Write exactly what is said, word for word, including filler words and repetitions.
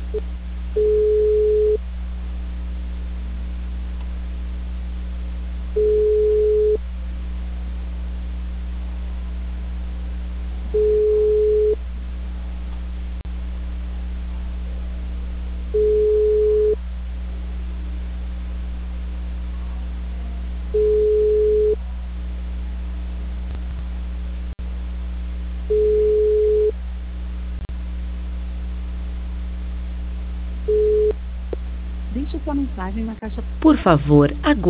Deixe sua mensagem na caixa. Por favor, aguarde.